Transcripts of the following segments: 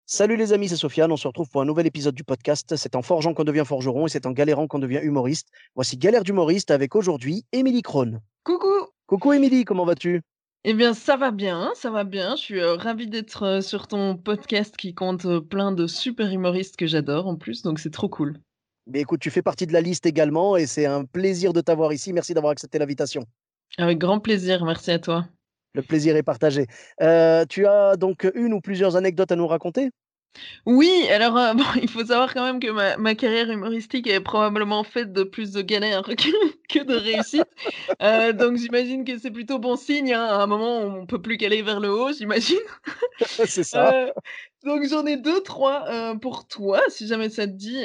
Salut les amis, c'est Sofiane. On se retrouve pour un nouvel épisode du podcast. C'est en forgeant qu'on devient forgeron et c'est en galérant qu'on devient humoriste. Voici Galère d'humoriste avec aujourd'hui Émilie Krohn. Coucou! Coucou Émilie, comment vas-tu? Eh bien, ça va bien, ça va bien. Je suis, ravie d'être, sur ton podcast qui compte, plein de super humoristes que j'adore en plus, donc c'est trop cool. Mais écoute, tu fais partie de la liste également et c'est un plaisir de t'avoir ici. Merci d'avoir accepté l'invitation. Avec grand plaisir, merci à toi. Le plaisir est partagé. Tu as donc une ou plusieurs anecdotes à nous raconter? Oui, alors, bon, il faut savoir quand même que ma carrière humoristique est probablement faite de plus de galères que de réussites, donc j'imagine que c'est plutôt bon signe, hein. À un moment, on peut plus qu'aller vers le haut, j'imagine. C'est ça. Heu, donc j'en ai deux, trois, pour toi, si jamais ça te dit,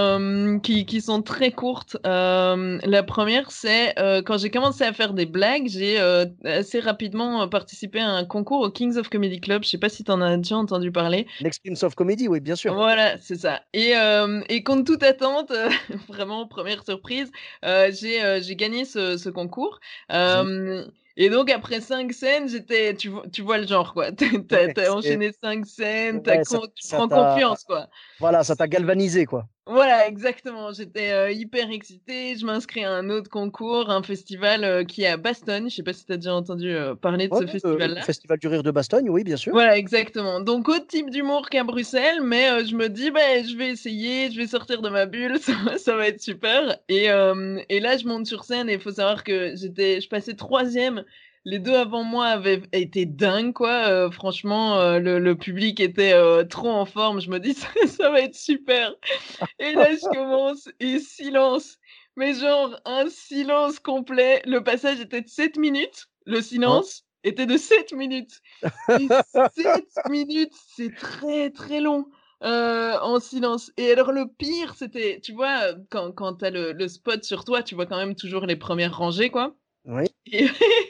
qui sont très courtes. La première, c'est, quand j'ai commencé à faire des blagues, j'ai, assez rapidement, participé à un concours au Kings of Comedy Club. Je sais pas si tu en as déjà entendu parler? L'Experience of Comedy, oui, bien sûr. Voilà, c'est ça et contre toute attente, vraiment première surprise, j'ai gagné ce concours, Génial. et donc après 5 scènes, j'étais tu vois le genre quoi. Tu Ouais, as enchaîné 5 scènes, ouais, tu prends confiance quoi. voilà, ça t'a galvanisé, quoi. Voilà, exactement. J'étais, hyper excitée. Je m'inscris à un autre concours, un festival, qui est à Bastogne. Je sais pas si tu as déjà entendu, parler de Ouais, ce le festival-là? Festival du Rire de Bastogne, oui, bien sûr. Voilà, exactement. Donc autre type d'humour qu'à Bruxelles, mais je me dis: «Beh, je vais essayer, je vais sortir de ma bulle, ça va être super» et là, je monte sur scène et il faut savoir que je passais troisième. Les 2 avant moi avaient été dingues, quoi, franchement, le public était, trop en forme. Je me dis: «Ça va être super» et là, je commence et silence, mais genre un silence complet. Le passage était de 7 minutes, le Hein? silence était de 7 minutes. Et 7 minutes, c'est très, très long, en silence et alors le pire, c'était tu vois, quand tu as le spot sur toi, tu vois quand même toujours les premières rangées, quoi Oui. et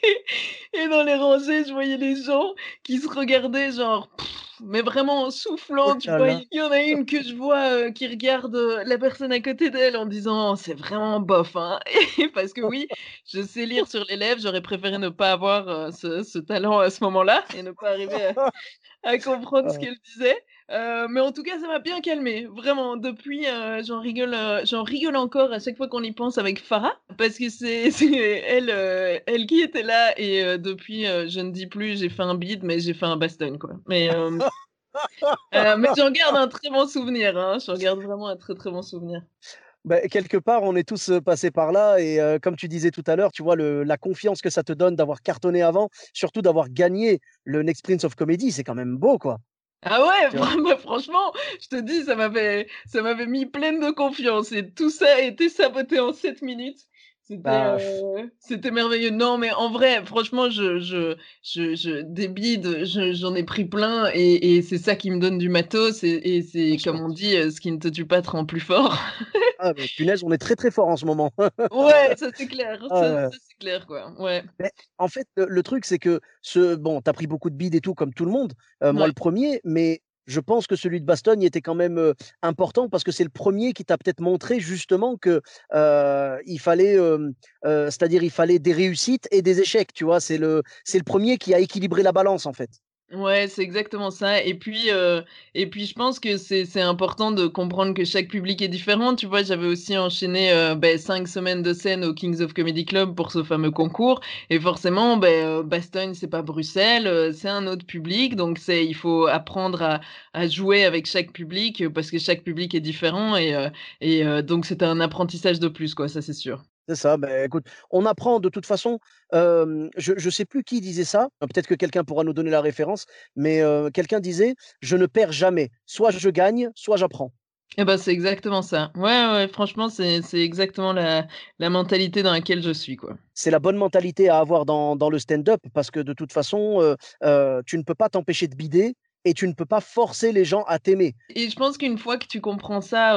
et dans les rangées, je voyais les gens qui se regardaient genre, mais vraiment en Oh soufflant, tu là vois? là. Il y en a une que je vois, qui regarde, la personne à côté d'elle en disant: «C'est vraiment bof, hein» et parce que oui, je sais lire sur les lèvres, j'aurais préféré ne pas avoir, ce talent à ce moment-là et ne pas arriver à comprendre ce Ah. qu'elle disait, mais en tout cas, ça m'a bien calmée. Vraiment, depuis, j'en rigole encore à chaque fois qu'on y pense avec Farah, parce que c'est elle, elle qui était là et depuis, je ne dis plus: «J'ai fait un bide», mais j'ai fait un Bastogne, quoi. Mais j'en garde un très bon souvenir, hein, j'en garde vraiment un très, très bon souvenir. Beh, quelque part, on est tous, passés par là et comme tu disais tout à l'heure, tu vois le la confiance que ça te donne d'avoir cartonné avant, surtout d'avoir gagné le Next Prince of Comedy, c'est quand même beau, quoi, Ah ouais, tu vois? bah, franchement, je te dis, ça m'avait mis pleine de confiance et tout ça a été saboté en 7 minutes. Bah, C'était merveilleux. Non, mais en vrai, franchement, je des bides, j'en ai pris plein et c'est ça qui me donne du matos et bien c'est sûr. comme on dit, «Ce qui ne te tue pas te rend plus fort». Ah mais punaise, on est très, très fort en ce moment. Ouais, ça c'est clair, Ah, ça c'est clair, quoi. Ouais, mais en fait, le truc, c'est que bon, tu as pris beaucoup de bides et tout comme tout le monde, moi ouais. le premier, mais je pense que celui de Bastogne était quand même, important parce que c'est le premier qui t'a peut-être montré justement que, il fallait, c'est-à-dire il fallait des réussites et des échecs, tu vois? C'est le premier qui a équilibré la balance, en fait. Ouais, c'est exactement ça et puis je pense que c'est important de comprendre que chaque public est différent. Tu vois, j'avais aussi enchaîné, 5 semaines de scène au Kings of Comedy Club pour ce fameux concours et forcément, Bastogne, c'est pas Bruxelles, c'est un autre public donc il faut apprendre à jouer avec chaque public, parce que chaque public est différent et donc c'était un apprentissage de plus, quoi, ça c'est sûr. C'est ça, ben, écoute, on apprend de toute façon, je sais plus qui disait ça, peut-être que quelqu'un pourra nous donner la référence, mais quelqu'un disait: «Je ne perds jamais, soit je gagne, soit j'apprends». Et ben c'est exactement ça. Ouais, ouais, ouais, franchement, c'est exactement la mentalité dans laquelle je suis, quoi. C'est la bonne mentalité à avoir dans le stand-up parce que de toute façon, tu ne peux pas t'empêcher de bider et tu ne peux pas forcer les gens à t'aimer. Et je pense qu'une fois que tu comprends ça,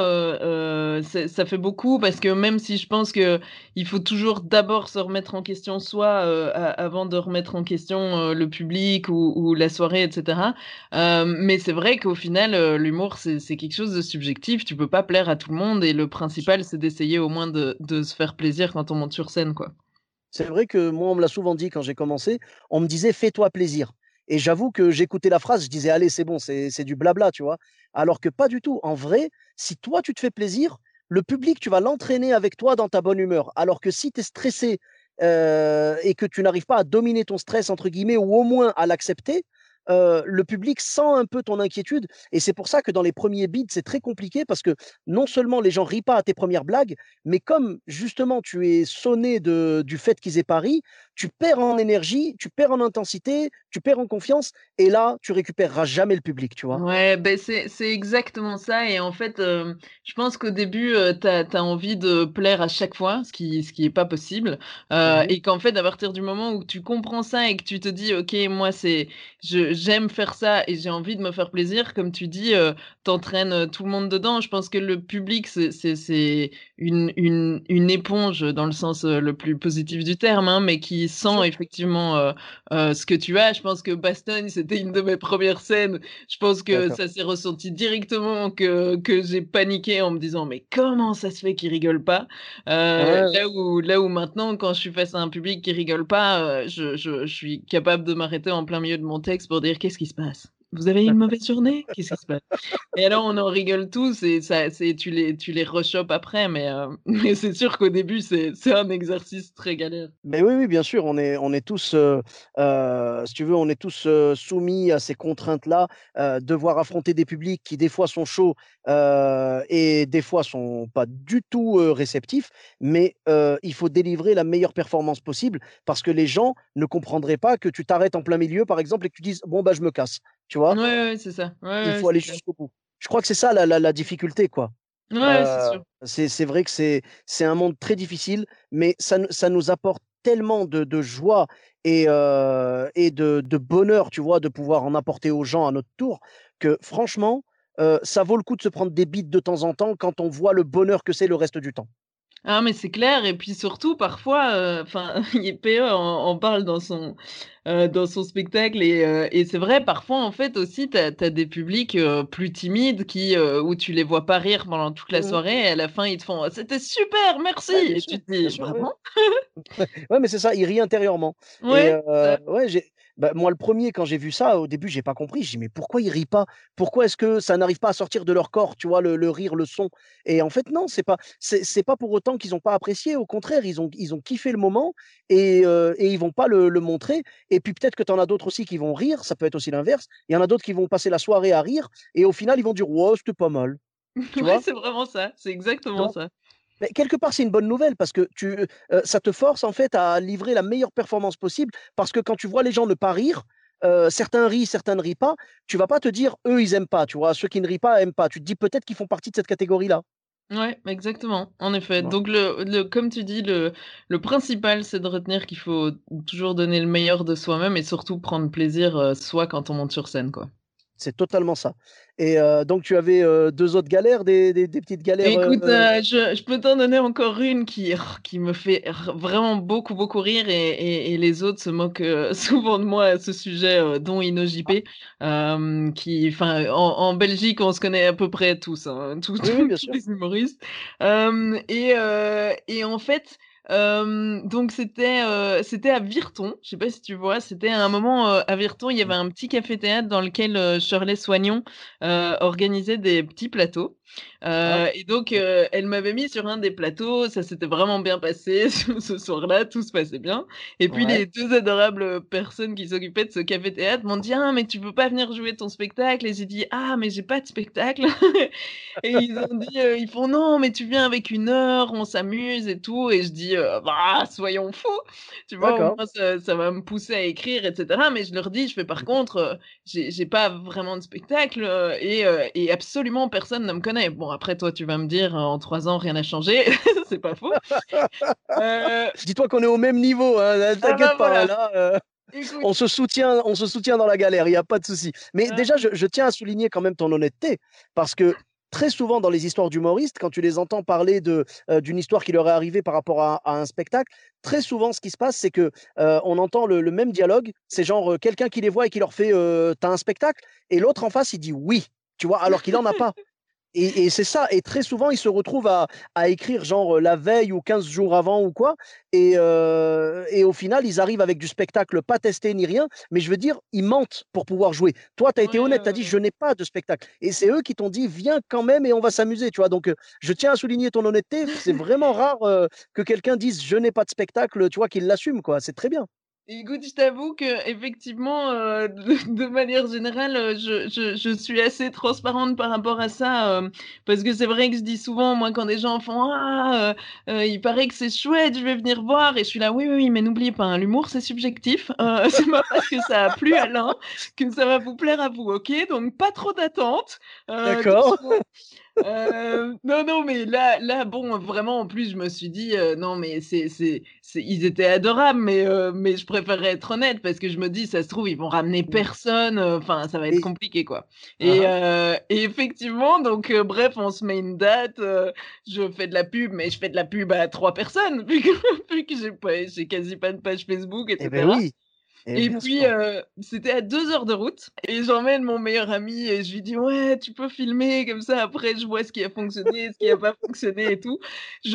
ça fait beaucoup parce que même si je pense que il faut toujours d'abord se remettre en question soi, a avant de remettre en question, le public ou la soirée et cetera. Mais c'est vrai qu'au final, l'humour c'est quelque chose de subjectif. Tu peux pas plaire à tout le monde et le principal, c'est d'essayer au moins de se faire plaisir quand on monte sur scène, quoi. C'est vrai que moi, on me l'a souvent dit quand j'ai commencé, on me disait: «Fais-toi plaisir» Et j'avoue que j'écoutais la phrase, je disais, allez, c'est bon, c'est du blabla, tu vois. Alors que pas du tout. En vrai, si toi, tu te fais plaisir, le public, tu vas l'entraîner avec toi dans ta bonne humeur. Alors que si tu es stressé et que tu n'arrives pas à dominer ton stress, entre guillemets, ou au moins à l'accepter, le public sent un peu ton inquiétude. Et c'est pour ça que dans les premiers beats, c'est très compliqué parce que non seulement les gens rient pas à tes premières blagues, mais comme justement tu es sonné du fait qu'ils aient pas ri, tu perds en énergie, tu perds en intensité, tu perds en confiance. Et là, tu récupéreras jamais le public, tu vois. Ouais, ben c'est exactement ça et en fait, je pense qu'au début, tu as envie de plaire à chaque fois, ce qui est pas possible, Mhm. et qu'en fait, à partir du moment où tu comprends ça et que tu te dis: «OK, moi, j'aime faire ça et j'ai envie de me faire plaisir», comme tu dis, tu tout le monde dedans. Je pense que le public, c'est une éponge dans le sens, le plus positif du terme, hein, mais qui Bien sent sûr. effectivement, ce que tu as. Je pense que Bastogne, c'était une de mes premières scènes. Je pense que D'accord. ça s'est ressenti directement que j'ai paniqué en me disant: «Mais comment ça se fait qu'il rigole pas?» Ouais, ouais. Là où maintenant quand je suis face à un public qui rigole pas, je suis capable de m'arrêter en plein milieu de mon texte pour dire: «Qu'est-ce qui se passe? Vous avez eu une mauvaise journée? Qu'est-ce qui se passe?» Et alors on en rigole tous et ça tu les rechopes après mais mais c'est sûr qu'au début c'est un exercice très galère. Mais oui, oui, bien sûr, on est tous, si tu veux, on est tous, soumis à ces contraintes-là, devoir affronter des publics qui, des fois, sont chauds, et des fois sont pas du tout, réceptifs. Mais, il faut délivrer la meilleure performance possible parce que les gens ne comprendraient pas que tu t'arrêtes en plein milieu, par exemple, et que tu dises: «Bon, bah, je me casse», tu vois? Ouais, ouais, c'est ça. Ouais, Il ouais, faut c'est aller clair. jusqu'au bout. Je crois que c'est ça la difficulté, quoi. Ouais, c'est sûr. C'est vrai que c'est un monde très difficile, mais ça nous apporte tellement de joie et de bonheur, tu vois, de pouvoir en apporter aux gens à notre tour, que franchement, ça vaut le coup de se prendre des bites de temps en temps quand on voit le bonheur que c'est le reste du temps. Ah mais c'est clair et puis surtout parfois, enfin YPE en parle dans son spectacle et c'est vrai parfois en fait aussi tu as des publics, plus timides où tu les vois pas rire pendant toute la Mmh. soirée et à la fin ils te font: «C'était super, merci!» Ouais, et tu te bien dis: sûr, ouais. «Vraiment?» Ouais, mais c'est ça, il rit intérieurement et Ouais, c'est ça. ouais, bah, moi, le premier quand j'ai vu ça, au début, j'ai pas compris. Je dis: «Mais pourquoi ils rient pas? Pourquoi est-ce que ça n'arrive pas à sortir de leur corps?» Tu vois? Le rire, le son et en fait, non, c'est pas pour autant qu'ils ont pas apprécié. Au contraire, ils ont kiffé le moment et ils vont pas le montrer et puis peut-être que tu en as d'autres aussi qui vont rire, ça peut être aussi l'inverse. Il y en a d'autres qui vont passer la soirée à rire et au final, ils vont dire: «Ouais, c'était pas mal», tu Ouais, vois? c'est vraiment ça, c'est exactement ça. Mais quelque part, c'est une bonne nouvelle parce que ça te force en fait à livrer la meilleure performance possible parce que quand tu vois les gens ne pas rire, certains rient, certains ne rient pas, tu vas pas te dire: «Eux, ils aiment pas», tu vois? Ceux qui ne rient pas aiment pas. Tu te dis: «Peut-être qu'ils font partie de cette catégorie-là», Ouais, exactement, en tu effet. vois? Donc comme tu dis, le principal, c'est de retenir qu'il faut toujours donner le meilleur de soi-même et surtout prendre plaisir, soi quand on monte sur scène, quoi. C'est totalement ça et donc tu avais, 2 autres galères, des petites galères, Écoute, je peux t'en donner encore une qui me fait vraiment beaucoup, beaucoup rire et les autres se moquent, souvent de moi à ce sujet, dont InnoJP, qui enfin, en Belgique, on se connaît à peu près tous, hein, tous oui, oui, tous bien tous sûr. les humoristes. Et en fait, donc c'était à Virton, je sais pas si tu vois? C'était à un moment, à Virton, il y avait un petit café-théâtre dans lequel, Shirley Soignon, organisait des petits plateaux. Ah, Et donc, elle m'avait mis sur un des plateaux, ça s'était vraiment bien passé ce soir-là, tout se passait bien et puis ouais. les 2 adorables personnes qui s'occupaient de ce café-théâtre m'ont dit: «Ah mais tu peux pas venir jouer ton spectacle?» et j'ai dit: «Ah mais j'ai pas de spectacle» et ils ont dit, ils font: «Non mais tu viens avec 1 heure, on s'amuse et tout» et je dis: «Bah, soyons fous!» Tu vois? Au D'accord. moins ça va me pousser à écrire et cetera mais je leur dis, je fais: «Par Mmh. contre, j'ai pas vraiment de spectacle, et absolument personne ne me connaît». Bon après toi tu vas me dire, en 3 ans rien n'a changé, c'est pas faux. Heu, Dis-toi qu'on est au même niveau, hein, ah t'inquiète bah pas, hein, voilà, là, écoute, on se soutient dans la galère, il y a pas de souci. Mais déjà, ah je tiens à souligner quand même ton honnêteté, parce que très souvent dans les histoires d'humoristes, quand tu les entends parler d'une histoire qui leur est arrivée par rapport à un spectacle, très souvent ce qui se passe, c'est que, on entend le même dialogue, c'est genre, quelqu'un qui les voit et qui leur fait: «Tu un spectacle?» et l'autre en face, il dit: «Oui», tu vois? Alors qu'il en a pas. Et c'est ça. Et très souvent, ils se retrouvent à écrire genre la veille ou 15 jours avant ou quoi. Et au final, ils arrivent avec du spectacle pas testé ni rien. Mais je veux dire, ils mentent pour pouvoir jouer. Toi, tu as été Ouais, honnête, tu as dit, je n'ai pas de spectacle. Et c'est eux qui t'ont dit, viens quand même et on va s'amuser. Tu vois, donc, je tiens à souligner ton honnêteté. C'est vraiment rare que quelqu'un dise, je n'ai pas de spectacle, tu vois, qu'il l'assume, quoi. C'est très bien. Écoute, je t'avoue qu'effectivement, de manière générale, je suis assez transparente par rapport à ça, parce que c'est vrai que je dis souvent, moi, quand des gens font: «Ah, il paraît que c'est chouette, je vais venir voir» et je suis là: «Oui, oui, oui, mais n'oubliez pas, hein, l'humour, c'est subjectif, c'est pas parce que ça a plu à l'un que ça va vous plaire à vous, OK? Donc pas trop d'attentes, D'accord. doucement». Non, non, mais là, bon, vraiment, en plus, je me suis dit, «Non, mais c'est ils étaient adorables, mais je préférerais être honnête parce que je me dis: «Ça se trouve, ils vont ramener personne, enfin, ça va être Et, compliqué, quoi» ah, ah. et effectivement, donc bref, on se met une date, je fais de la pub, mais je fais de la pub à 3 personnes vu que j'ai quasi pas de page Facebook et Eh ben cetera. oui, et Et bien puis, sûr. c'était à 2 heures de route et j'emmène mon meilleur ami et je lui dis: «Ouais, tu peux filmer comme ça après je vois ce qui a fonctionné, ce qui a pas fonctionné et tout».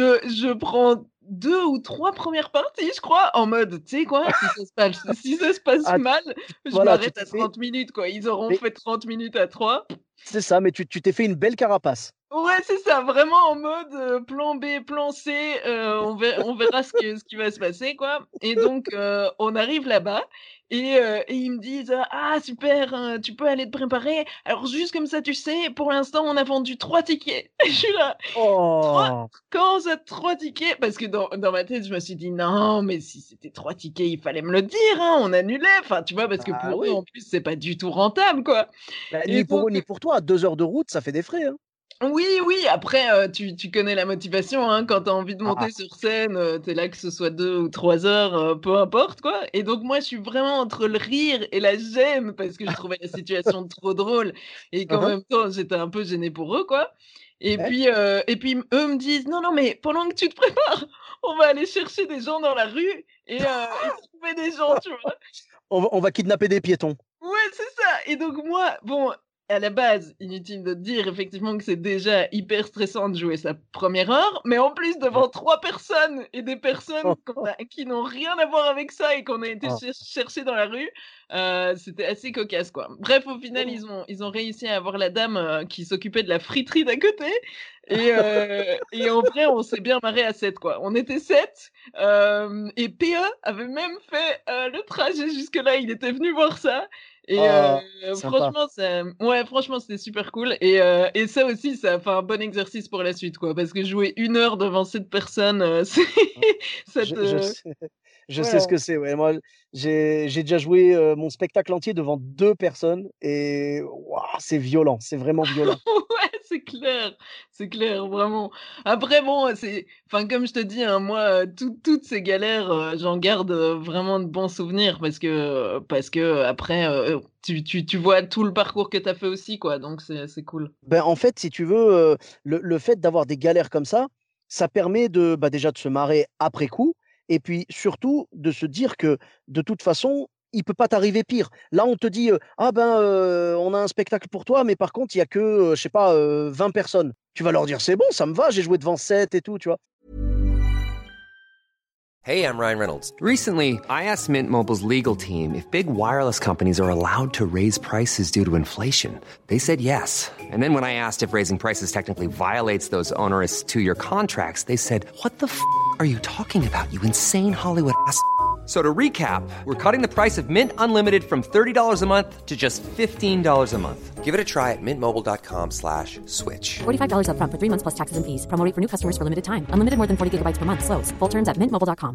Je prends 2 ou 3 premières parties, je crois, en mode: «Tu sais quoi? Si ça se passe Ah, mal, je voilà, tu m'arrête t'es à fait, 30 minutes, quoi». Ils auront mais fait 30 minutes à 3. c'est ça, mais tu t'es fait une belle carapace. Ouais, c'est ça, vraiment en mode, plan B, plan C, on verra ce qui va se passer, quoi et donc on arrive là-bas et ils me disent: «Ah super, tu peux aller te préparer. Alors juste comme ça, tu sais, pour l'instant, on a vendu 3 tickets». Et je suis là: «3? Oh! Comment ça 3 tickets?» Parce que dans ma tête, je me suis dit: «Non, mais si c'était 3 tickets, il fallait me le dire, hein, on annulait». Enfin, tu vois? Parce que Bah pour eux, oui, en plus, c'est pas du tout rentable, quoi bah, et ni pour donc eux ni pour toi. 2 heures de route, ça fait des frais, hein. oui, oui, après, tu connais la motivation, hein, quand tu as envie de Ah, monter sur scène, tu es là que ce soit 2 ou 3 heures, peu importe, quoi et donc moi, je suis vraiment entre le rire et la gêne parce que je trouvais la situation trop drôle et hein, qu'en hein. même temps, j'étais un peu gênée pour eux, quoi Ouais. et puis eux me disent: «Non, non, mais pendant que tu te prépares, on va aller chercher des gens dans la rue et trouver des gens», tu vois? On va kidnapper des piétons. Ouais, c'est ça et donc moi, bon, à la base, inutile de te dire effectivement que c'est déjà hyper stressant de jouer sa première heure, mais en plus Ouais. devant 3 personnes et des personnes qui n'ont rien à voir avec ça et qu'on a été Oh. chercher dans la rue, c'était assez cocasse, quoi. Bref, au final, Oh. ils ont réussi à avoir la dame, qui s'occupait de la friterie d'à côté et en vrai, on s'est bien marré à 7, quoi. On était 7, et PE avait même fait, le trajet jusque-là. Il était venu voir ça et Oh, sympa. franchement, ouais, franchement, c'était super cool et ça aussi, ça a fait un bon exercice pour la suite, quoi. Parce que jouer 1 heure devant 7 personnes, c'est Mmh. ça Je te sais je sais ouais. ce que c'est, ouais. Moi, j'ai déjà joué, mon spectacle entier devant 2 personnes et waouh, c'est violent, c'est vraiment violent. Ouais, c'est clair, vraiment. Après bon, enfin, comme je te dis, hein, moi, toutes ces galères, j'en garde, vraiment de bons souvenirs parce que après, tu vois tout le parcours que tu as fait aussi, quoi, donc c'est cool. Ben, en fait, si tu veux, le fait d'avoir des galères comme ça permet de, bah, déjà de se marrer après coup et puis surtout de se dire que de toute façon, il peut pas t'arriver pire. Là, on te dit, «Ah ben, on a un spectacle pour toi, mais par contre, il y a que, je sais pas, 20 personnes». Tu vas leur dire: «C'est bon, ça me va, j'ai joué devant 7 et tout», tu vois? Hey, I'm Ryan Reynolds. Recently, I asked Mint Mobile's legal team if big wireless companies are allowed to raise prices due to inflation. They said yes. And then when I asked if raising prices technically violates those onerous 2-year contracts, they said, "What the are you talking about, you insane Hollywood ass?" So to recap, we're cutting the price of Mint Unlimited from $30 a month to just $15 a month. Give it a try at mintmobile.com/switch. $45 up front for 3 months plus taxes and fees. Promo rate for new customers for limited time. Unlimited more than 40 gigabytes per month. Slows full terms at mintmobile.com.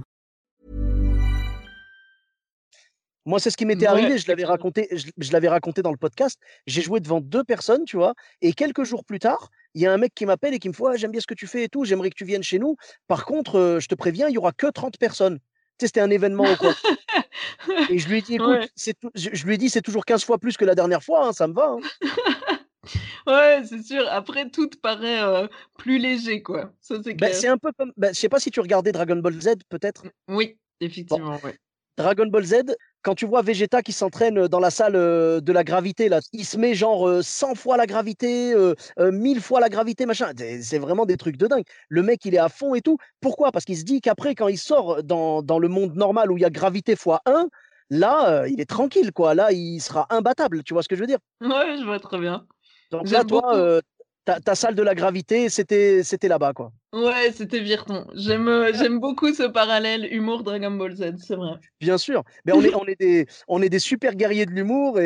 Moi, c'est ce qui m'était Ouais, arrivé, c'est clair. je l'avais raconté dans le podcast. J'ai joué devant 2 personnes, tu vois? Et quelques jours plus tard, il y a un mec qui m'appelle et qui me fait: «Ouais, j'aime bien ce que tu fais et tout, j'aimerais que tu viennes chez nous. Par contre, je te préviens, il y aura que 30 personnes». Tu sais, c'était un événement ou quoi. Et je lui ai dit: «Écoute, Ouais. c'est tout», je lui ai dit: «C'est toujours 15 fois plus que la dernière fois, hein, ça me va, hein». Ouais, c'est sûr. Après, tout te paraît, plus léger, quoi. Ça, c'est Bah, clair. c'est un peu comme, bah, je sais pas si tu regardais Dragon Ball Z peut-être? Oui, Bon, effectivement, ouais. Dragon Ball Z, quand tu vois Vegeta qui s'entraîne dans la salle de la gravité, là, il se met genre 100 fois la gravité, 1000 fois la gravité, machin. C'est vraiment des trucs de dingue. Le mec, il est à fond et tout. Pourquoi? Parce qu'il se dit qu'après, quand il sort dans le monde normal où il y a gravité fois 1, là, il est tranquille, quoi. Là, il sera imbattable. Tu vois ce que je veux dire? Ouais, je vois très bien. Donc là, J'aime toi, beaucoup. ta salle de la gravité, c'était là-bas, quoi. Ouais, c'était Virton. J'aime beaucoup ce parallèle humour Dragon Ball Z, c'est vrai. Bien sûr, mais on est des super guerriers de l'humour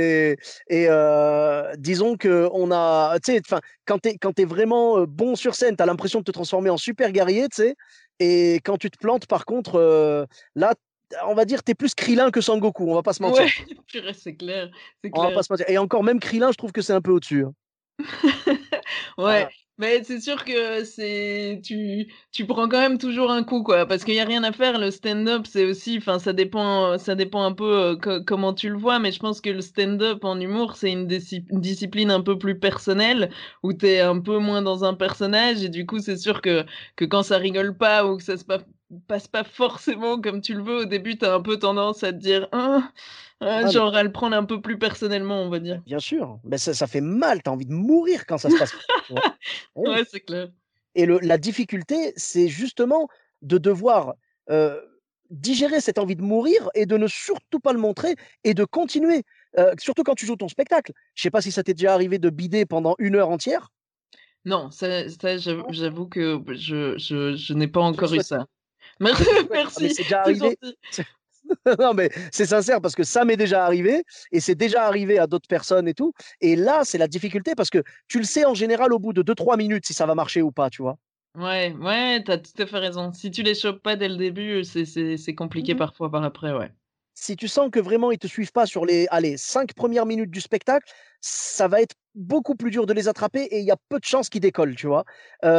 disons que on a, tu sais, enfin, quand t'es vraiment bon sur scène, t'as l'impression de te transformer en super guerrier, tu sais, et quand tu te plantes, par contre, là, on va dire, t'es plus Krillin que Sangoku, on va pas se mentir. Ouais, purée, c'est clair, c'est On va clair. pas se mentir. Et encore, même Krillin, je trouve que c'est un peu au-dessus, hein. Ouais, Ah, mais c'est sûr que tu prends quand même toujours un coup, quoi, parce qu'il y a rien à faire. Le stand-up, c'est aussi enfin, ça dépend un peu, comment tu le vois, mais je pense que le stand-up en humour, c'est une discipline un peu plus personnelle, où tu es un peu moins dans un personnage et du coup, c'est sûr que quand ça rigole pas ou que ça se passe pas forcément comme tu le veux, au début, tu as un peu tendance à te dire: «Hein», ah, mais genre à le prendre un peu plus personnellement, on va dire. bien sûr, mais ça fait mal, t'as envie de mourir quand ça se passe. Tu vois. Oui. Ouais, c'est clair. Et la difficulté, c'est justement de devoir digérer cette envie de mourir et de ne surtout pas le montrer et de continuer. Surtout quand tu joues ton spectacle. Je sais pas si ça t'est déjà arrivé de bider pendant 1 heure entière. Non, ça Non. j'avoue que je n'ai pas Je te le encore eu souhaite. ça. Je te le souhaite. Ah, mais Merci, c'est déjà c'est arrivé. gentil. Non, mais c'est sincère parce que ça m'est déjà arrivé et c'est déjà arrivé à d'autres personnes et tout. Et là, c'est la difficulté parce que tu le sais en général au bout de 2 3 minutes si ça va marcher ou pas, tu vois. Ouais, ouais, tu as tout à fait raison. Si tu les chopes pas dès le début, c'est compliqué Mhm. parfois par après, ouais. Si tu sens que vraiment ils te suivent pas sur les allez, 5 premières minutes du spectacle, ça va être beaucoup plus dur de les attraper et il y a peu de chances qu'ils décollent, tu vois?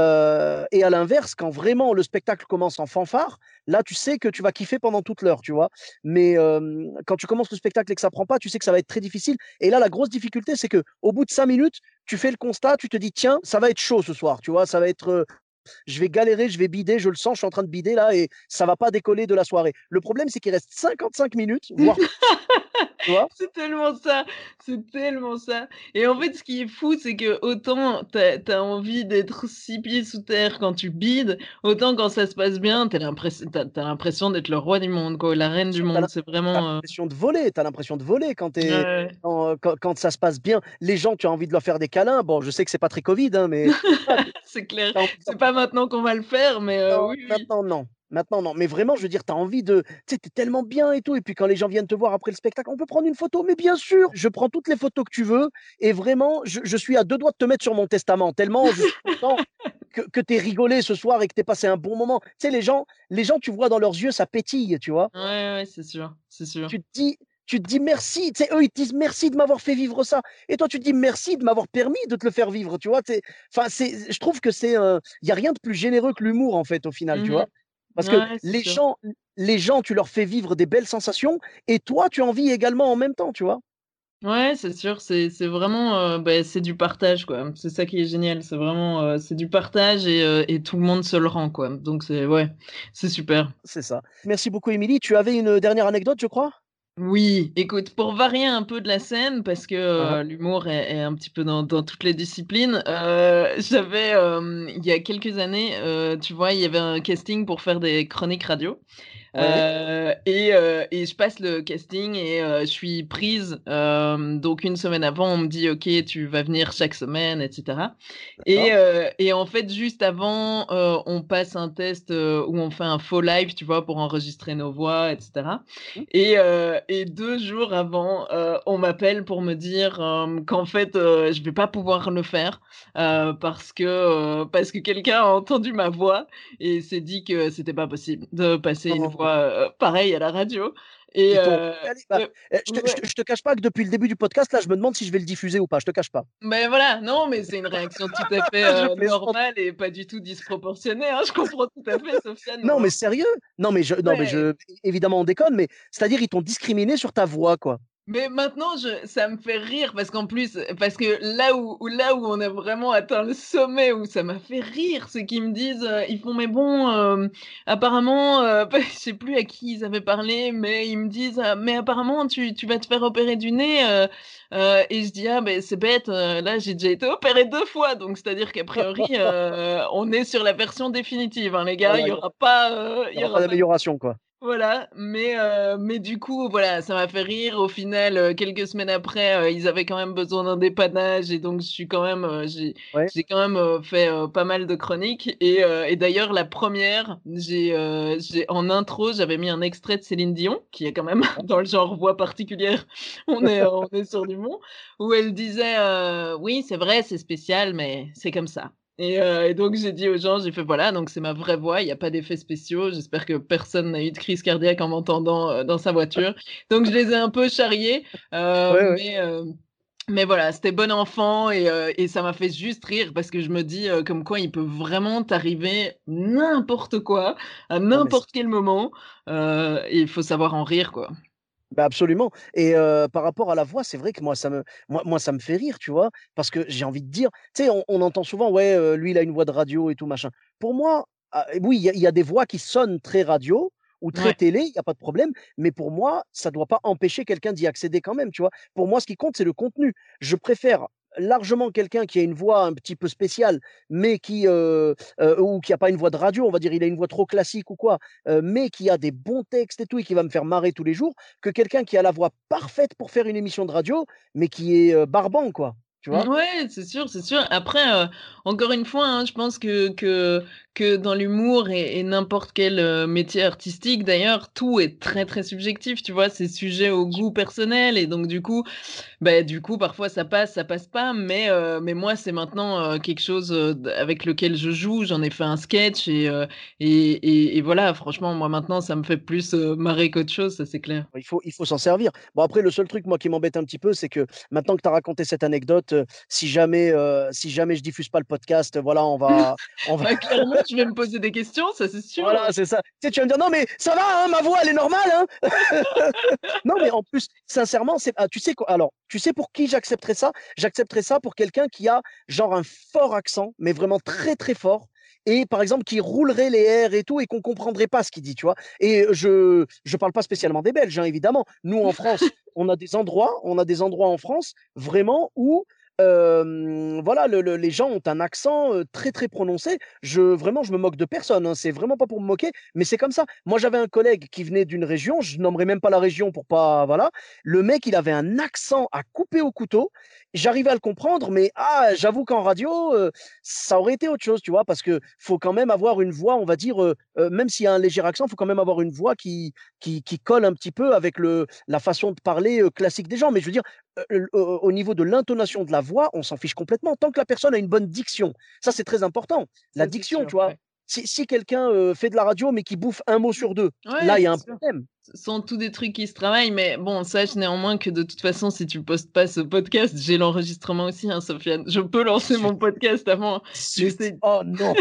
Et à l'inverse, quand vraiment le spectacle commence en fanfare, là, tu sais que tu vas kiffer pendant toute l'heure, tu vois? Mais quand tu commences le spectacle et que ça prend pas, tu sais que ça va être très difficile et là, la grosse difficulté, c'est que au bout de 5 minutes, tu fais le constat, tu te dis: «Tiens, ça va être chaud ce soir», tu vois? Ça va être, je vais galérer, je vais bider, je le sens, je suis en train de bider là et ça va pas décoller de la soirée. Le problème, c'est qu'il reste 55 minutes, voire plus, tu vois? C'est tellement ça et en fait, ce qui est fou, c'est que autant tu as envie d'être 6 pieds sous terre quand tu bides, autant quand ça se passe bien, tu as l'impression d'être le roi du monde, quoi, la reine du Sûr, monde. C'est t'as vraiment, l'impression de voler, tu l'impression de voler quand ouais, ouais. quand ça se passe bien. Les gens, tu as envie de leur faire des câlins. Bon, je sais que c'est pas très Covid, hein, mais voilà, tu C'est clair. as envie de C'est leur pas maintenant qu'on va le faire, mais non, oui, oui. maintenant non. Maintenant non. Mais vraiment, je veux dire, tu as envie de tu sais, tu es tellement bien et tout et puis quand les gens viennent te voir après le spectacle: «On peut prendre une photo?» «Mais bien sûr, je prends toutes les photos que tu veux» et vraiment, je suis à 2 doigts de te mettre sur mon testament tellement je suis content que tu aies rigolé ce soir et que tu aies passé un bon moment. Tu sais, les gens, tu vois dans leurs yeux, ça pétille, tu vois? Ouais, ouais, c'est sûr, c'est sûr. Tu te dis merci, tu sais, eux, ils te disent merci de m'avoir fait vivre ça. Et toi, tu te dis merci de m'avoir permis de te le faire vivre, tu vois. Enfin, je trouve que il y a rien de plus généreux que l'humour, en fait, au final, tu Mmh. vois. Parce que Ouais, c'est sûr. les gens, tu leur fais vivre des belles sensations et toi, tu en vis également en même temps, tu vois. Ouais, c'est sûr, c'est vraiment, c'est du partage, quoi. C'est ça qui est génial, c'est vraiment, c'est du partage et tout le monde se le rend, quoi. Donc c'est ouais, c'est super. C'est ça. Merci beaucoup, Émilie. Tu avais une dernière anecdote, je crois. Oui, écoute, pour varier un peu de la scène, parce que, Ah, l'humour est un petit peu dans toutes les disciplines, j'avais, il y a quelques années, tu vois, il y avait un casting pour faire des chroniques radio. ouais, Et je passe le casting et je suis prise, donc une semaine avant, on me dit: «OK, tu vas venir chaque semaine» et cetera d'accord. et en fait, juste avant, on passe un test, où on fait un faux live, tu vois, pour enregistrer nos voix et cetera Mmh. et 2 jours avant, on m'appelle pour me dire, qu'en fait, je vais pas pouvoir le faire, parce que quelqu'un a entendu ma voix et s'est dit que c'était pas possible de passer une Oh, voix, pareille à la radio et ils t'ont recalé. Bah, ouais, je te cache pas que depuis le début du podcast, là, je me demande si je vais le diffuser ou pas. Je te cache pas. mais voilà, non, mais c'est une réaction tout à fait, Je plaisante. normale et pas du tout disproportionnée, hein. Je comprends tout à fait, Sofiane, Non, mais vraiment. sérieux? Non, mais Ouais. évidemment, on déconne, mais c'est-à-dire, ils t'ont discriminé sur ta voix, quoi. Mais maintenant, ça me fait rire parce qu'en plus, parce que là où on a vraiment atteint le sommet, où ça m'a fait rire, c'est qu'ils me disent, ils font: «Mais bon, apparemment», je sais plus à qui ils avaient parlé, mais ils me disent: «Mais apparemment tu vas te faire opérer du nez», et je dis: «Ah beh, c'est bête, là j'ai déjà été opérée 2 fois, donc c'est-à-dire qu'a priori, on est sur la version définitive, hein, les gars, Voilà, il il y y aura aura pas pas». d'amélioration, quoi. Voilà, mais du coup, voilà, ça m'a fait rire. Au final, quelques semaines après, ils avaient quand même besoin d'un dépannage et donc je suis quand même, Ouais, j'ai quand même, fait, pas mal de chroniques et d'ailleurs la première, j'ai en intro, j'avais mis un extrait de Céline Dion, qui est quand même dans le genre voix particulière, on est sur du bon, où elle disait, «Oui, c'est vrai, c'est spécial, mais c'est comme ça». Et donc j'ai dit aux gens, j'ai fait: «Voilà, donc c'est ma vraie voix, il y a pas d'effets spéciaux. J'espère que personne n'a eu de crise cardiaque en m'entendant, dans sa voiture». Donc je les ai un peu charriés, ouais, ouais. mais voilà, c'était bon enfant et ça m'a fait juste rire parce que je me dis, comme quoi il peut vraiment t'arriver n'importe quoi, à Non, mais c'est n'importe quel moment, et il faut savoir en rire, quoi. bah, absolument et par rapport à la voix, c'est vrai que moi ça me fait rire, tu vois? Parce que j'ai envie de dire, tu sais, on entend souvent: «Ouais, lui il a une voix de radio et tout machin». Pour moi, oui, il y a des voix qui sonnent très radio ou très Ouais. télé, il y a pas de problème, mais pour moi, ça doit pas empêcher quelqu'un d'y accéder quand même, tu vois? Pour moi, ce qui compte, c'est le contenu. Je préfère largement quelqu'un qui a une voix un petit peu spéciale, mais ou qui a pas une voix de radio, on va dire, il a une voix trop classique ou quoi, mais qui a des bons textes et tout et qui va me faire marrer tous les jours, que quelqu'un qui a la voix parfaite pour faire une émission de radio, mais qui est, barbant quoi, tu vois? Ouais, c'est sûr, c'est sûr. Après, encore une fois, hein, je pense que dans l'humour et n'importe quel, métier artistique d'ailleurs, tout est très, très subjectif, tu vois? C'est sujet au goût personnel et donc du coup, parfois ça passe pas, mais moi, c'est maintenant, quelque chose, avec lequel je joue. J'en ai fait un sketch et voilà, franchement, moi, maintenant, ça me fait plus, marrer qu'autre chose, ça, c'est clair. Il faut s'en servir. Bon après le seul truc moi qui m'embête un petit peu, c'est que maintenant que tu as raconté cette anecdote, si jamais je diffuse pas le podcast, voilà, on va Bah, clairement, je vais me poser des questions, ça, c'est sûr, voilà, c'est ça. Tu sais, tu vas me dire: «Non mais ça va, hein, ma voix elle est normale, hein?» Non, mais en plus, sincèrement, tu sais quoi? Alors, tu sais pour qui j'accepterais ça? J'accepterais ça pour quelqu'un qui a genre un fort accent, mais vraiment très, très fort et par exemple qui roulerait les R et tout et qu'on comprendrait pas ce qu'il dit, tu vois? Et je parle pas spécialement des Belges, hein, évidemment. Nous, en France, on a des endroits en France vraiment où, voilà, les gens ont un accent, très, très prononcé. Vraiment, je me moque de personne, hein, c'est vraiment pas pour me moquer, mais c'est comme ça. Moi, j'avais un collègue qui venait d'une région, je nommerai même pas la région pour pas voilà. Le mec, il avait un accent à couper au couteau. J'arrivais à le comprendre, mais j'avoue qu'en radio, ça aurait été autre chose, tu vois? Parce que faut quand même avoir une voix, on va dire, même s'il y a un léger accent, faut quand même avoir une voix qui colle un petit peu avec la façon de parler, classique des gens. Mais je veux dire, au niveau de l'intonation de la voix, on s'en fiche complètement. Tant que la personne a une bonne diction, ça, c'est très important. La ça, c'est diction, sûr, tu vois? ouais. Si quelqu'un, fait de la radio, mais qui bouffe un mot sur 2, Ouais, là, il y a c'est un sûr. problème. Ce sont tous des trucs qui se travaillent, mais bon, sache néanmoins que de toute façon, si tu postes pas ce podcast, j'ai l'enregistrement aussi, hein, Sofiane. Je peux lancer Zut, mon podcast avant, mais zut, c'est oh non!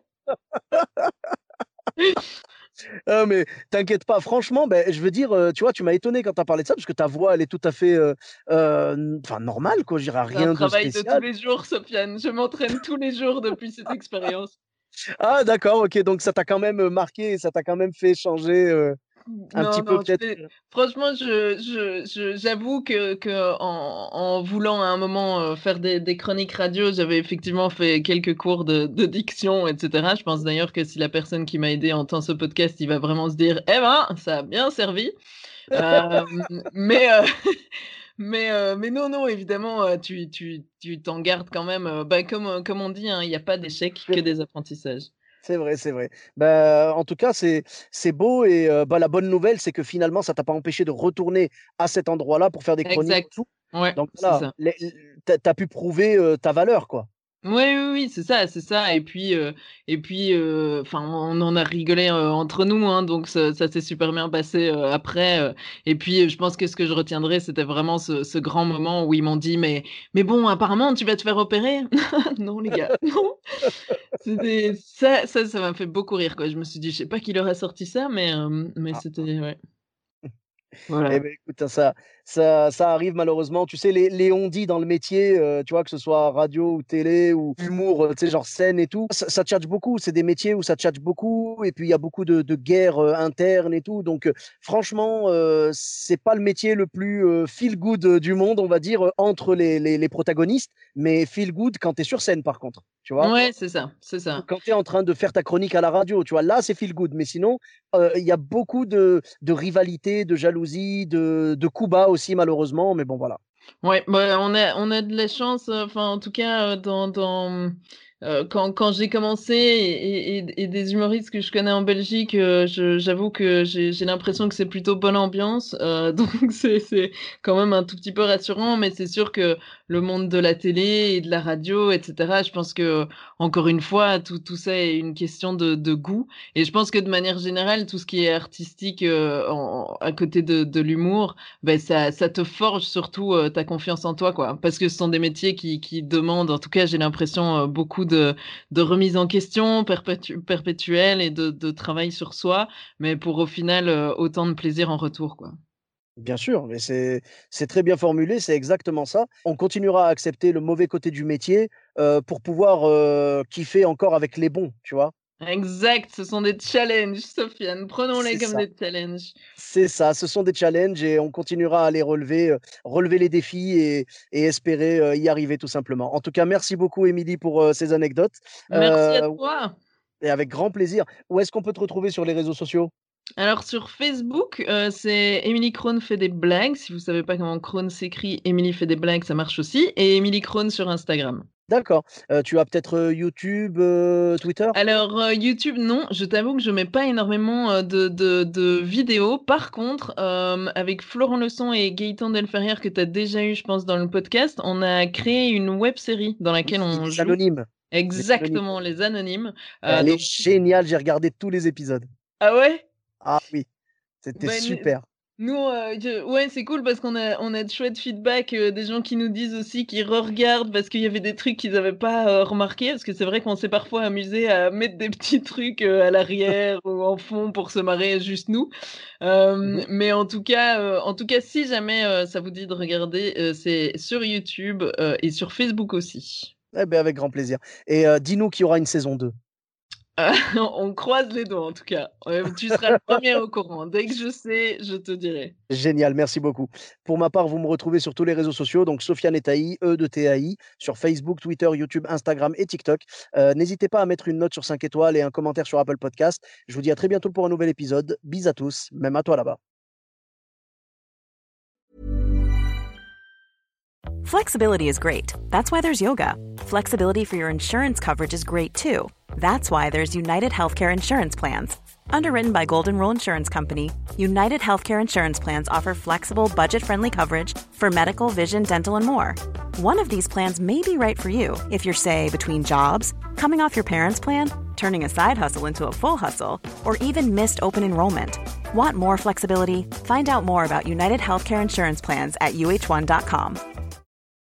Ah mais t'inquiète pas, franchement, ben je veux dire, tu vois, tu m'as étonné quand tu as parlé de ça parce que ta voix, elle est tout à fait, enfin normale quoi, je dirais c'est un rien de travail de tous spécial. les jours, Sofiane. Je m'entraîne tous les jours depuis cette expérience. Ah d'accord, OK, donc ça t'a quand même, marqué et ça t'a quand même fait changer, un Non, petit peu non, peut-être, franchement, j'avoue que en voulant à un moment, faire des chroniques radio, j'avais effectivement fait quelques cours de diction et cetera. Je pense d'ailleurs que si la personne qui m'a aidé entend ce podcast, il va vraiment se dire: «Eh ben, ça a bien servi». Hem, mais mais non, non, évidemment, tu t'en gardes quand même, comme on dit, hein, il y a pas d'échec que des apprentissages. c'est vrai, c'est vrai. Bah, en tout cas, c'est beau et bah, la bonne nouvelle, c'est que finalement, ça t'a pas empêché de retourner à cet endroit-là pour faire des chroniques et Exact. tout. Ouais, Donc c'est voilà, ça. tu as pu prouver, ta valeur, quoi. Oui, oui, oui, c'est ça et puis, enfin, on en a rigolé, entre nous, hein, donc ça s'est super bien passé, après, et puis, je pense que ce que je retiendrai, c'était vraiment ce grand moment où ils m'ont dit: «Mais bon, apparemment, tu vas te faire opérer?» Non les gars, non, c'était ça m'a fait beaucoup rire, quoi. Je me suis dit: «Je sais pas qui leur a sorti ça, mais Ah. c'était» ouais, Eh voilà. beh, écoute, hein, ça arrive malheureusement. Tu sais, les on-dit dans le métier, tu vois, que ce soit radio ou télé ou humour, tu sais, genre scène et tout, ça tchatche beaucoup. C'est des métiers où ça tchatche beaucoup et puis il y a beaucoup de guerres internes et tout. Donc, franchement, c'est pas le métier le plus feel good du monde, on va dire, entre les protagonistes, mais feel good quand tu es sur scène, par contre. Tu vois? Ouais, c'est ça, c'est ça. Quand tu es en train de faire ta chronique à la radio, tu vois, là, c'est feel good. Mais sinon, il y a beaucoup de rivalité, de jalousie, de coups bas aussi, malheureusement. Mais bon, voilà. Ouais, bah, on a de la chance, enfin, en tout cas, quand j'ai commencé et des humoristes que je connais en Belgique, j'avoue que j'ai l'impression que c'est plutôt bonne ambiance, donc c'est quand même un tout petit peu rassurant, mais c'est sûr que le monde de la télé et de la radio, et cetera, je pense que encore une fois, tout ça est une question de goût, et je pense que de manière générale, tout ce qui est artistique, à côté de l'humour, ben ça te forge surtout ta confiance en toi, quoi. Parce que ce sont des métiers qui demandent, en tout cas, j'ai l'impression, beaucoup de remise en question perpétuelle et de travail sur soi, mais pour au final autant de plaisir en retour, quoi. Bien sûr, mais c'est très bien formulé, c'est exactement ça. On continuera à accepter le mauvais côté du métier pour pouvoir kiffer encore avec les bons, tu vois. Exact, ce sont des challenges, Sofiane. Prenons-les C'est comme ça. des challenges. C'est ça, ce sont des challenges et on continuera à les relever, relever les défis et espérer y arriver tout simplement. En tout cas, merci beaucoup, Émilie, pour ces anecdotes. Merci à Euh, toi. et avec grand plaisir. Où est-ce qu'on peut te retrouver sur les réseaux sociaux? Alors sur Facebook, c'est Émilie Krohn fait des blagues. Si vous savez pas comment Krohn s'écrit, Émilie fait des blagues, ça marche aussi. Et Émilie Krohn sur Instagram. D'accord. Tu as peut-être YouTube, Twitter? Alors, YouTube, non, je t'avoue que je mets pas énormément, de vidéos. Par contre, avec Florent Leçon et Gaëtan Delferrière que tu as déjà eu, je pense, dans le podcast, on a créé une web série dans laquelle Oui, on les joue anonymes. Les anonymes. exactement, Les Anonymes. Elle est Donc géniale, j'ai regardé tous les épisodes. ah ouais? Ah oui, c'était Bah, super. nous, ouais, c'est cool parce qu'on a de chouettes feedbacks, des gens qui nous disent aussi qu'ils re-regardent parce qu'il y avait des trucs qu'ils avaient pas, remarqués. Parce que c'est vrai qu'on s'est parfois amusé à mettre des petits trucs, à l'arrière ou en fond pour se marrer juste nous. Mmh. Mais en tout cas, si jamais, ça vous dit de regarder, c'est sur YouTube, et sur Facebook aussi. Eh beh, avec grand plaisir et dis-nous qu'il y aura une saison 2. On croise les doigts en tout cas. Tu seras le premier au courant. Dès que je sais, je te dirai. Génial, merci beaucoup. Pour ma part, vous me retrouvez sur tous les réseaux sociaux, donc Sofiane Taï, E de TAI, sur Facebook, Twitter, YouTube, Instagram et TikTok. N'hésitez pas à mettre une note sur 5 étoiles et un commentaire sur Apple Podcast. Je vous dis à très bientôt pour un nouvel épisode. Bis à tous, même à toi là-bas. Flexibility is great. That's why there's yoga. Flexibility for your insurance coverage is great too. That's why there's United Healthcare Insurance Plans. Underwritten by Golden Rule Insurance Company, United Healthcare Insurance Plans offer flexible, budget-friendly coverage for medical, vision, dental, and more. One of these plans may be right for you if you're, say, between jobs, coming off your parents' plan, turning a side hustle into a full hustle, or even missed open enrollment. Want more flexibility? Find out more about United Healthcare Insurance Plans at uh1.com.